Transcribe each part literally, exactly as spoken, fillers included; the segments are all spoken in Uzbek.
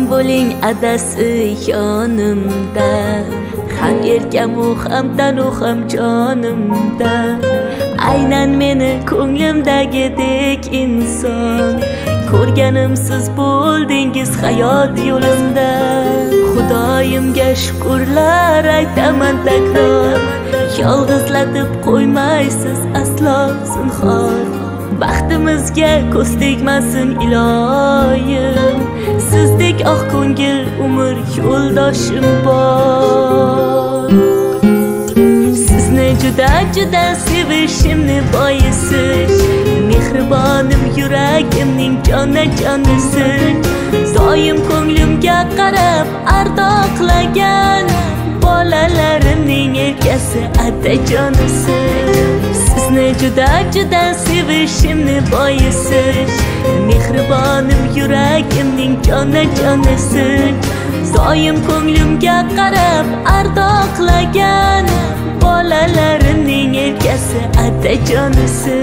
bo'ling adasi yonimda, ham erkamu ham tanu ham jonimda. Aynan meni ko'nglimdagidek inson, ko'rganim siz bo'ldingiz hayot yo'limda. Xudoyimga shukrlar aytaman takror, yolg'izlatib qo'ymaysiz aslo zinhor. Baxtimizga ko'z tegmasin iloyim, sizdek oq ko'ngil umr yo'ldoshim bor. Sizni juda juda sevishimni boisi, mehribonim yuragimning jona-jonisi. Doim ko'nglimga qarab ardoqlagan bolalarimning erkasi otajonisi. Sizni juda juda sevishimni boisi, mehribonim yuragimning jona-jonisi. Doim ko'nglimga qarab ardoqlagan bolalarimning erkasi otajonisi.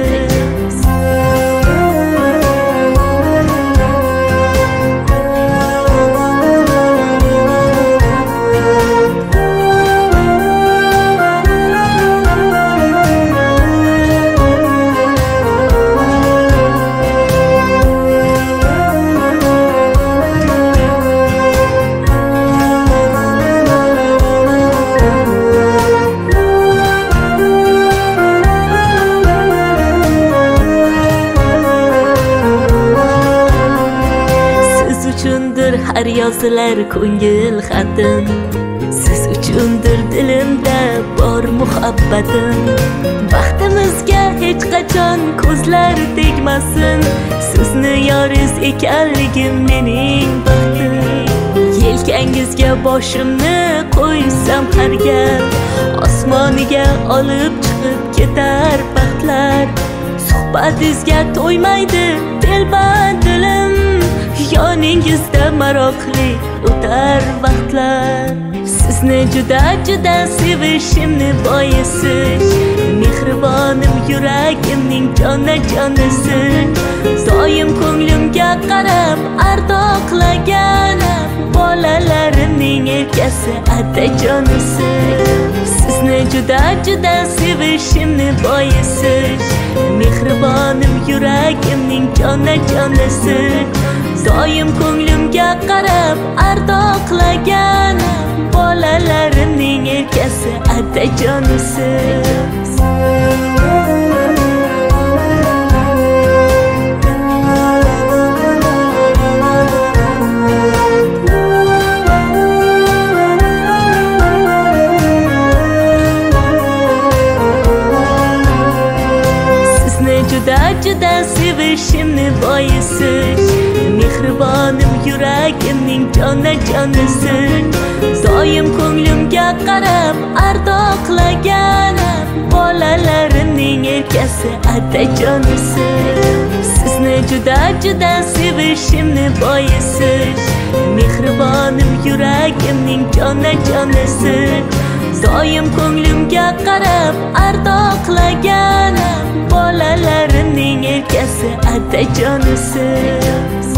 Har yozilar ko'ngil xatim, siz uchundir dilimda bor muhabbatim. Baxtimizga hech qachon ko'zlar tegmasin, sizni yoriz ekanligim mening baxtim. Yelkangizga boshimni qo'ysam har gal, osmoniga olib chiqib ketar baxtlar. Suhbatingizga to'ymaydi telband dilim, yoningizda maroqli o'tar vaqtlar. Sizni juda juda sevishimni boisi, mehribonim yuragimning jona-jonisi. Doim ko'nglimga qarab ardoqlagan bolalarimning erkasi otajonisi. Sizni juda juda sevishimni boisi, mehribonim yuragimning jona-jonisi. Doim ko'nglimga qarab ardoqlagan bolalarimning erkasi otajonisi. Sizni juda juda sevishimni boisi, mehribonim yuragimning jona-jonisi. Doim ko'nglimga qarab ardoqlagan bolalarimning erkasi otajonisi. Sizni juda juda sevishimni boisi, mehribonim yuragimning jona-jonisi. Doim ko'nglimga qarab ardoqlagan bolalarimning erkasi otajonisi.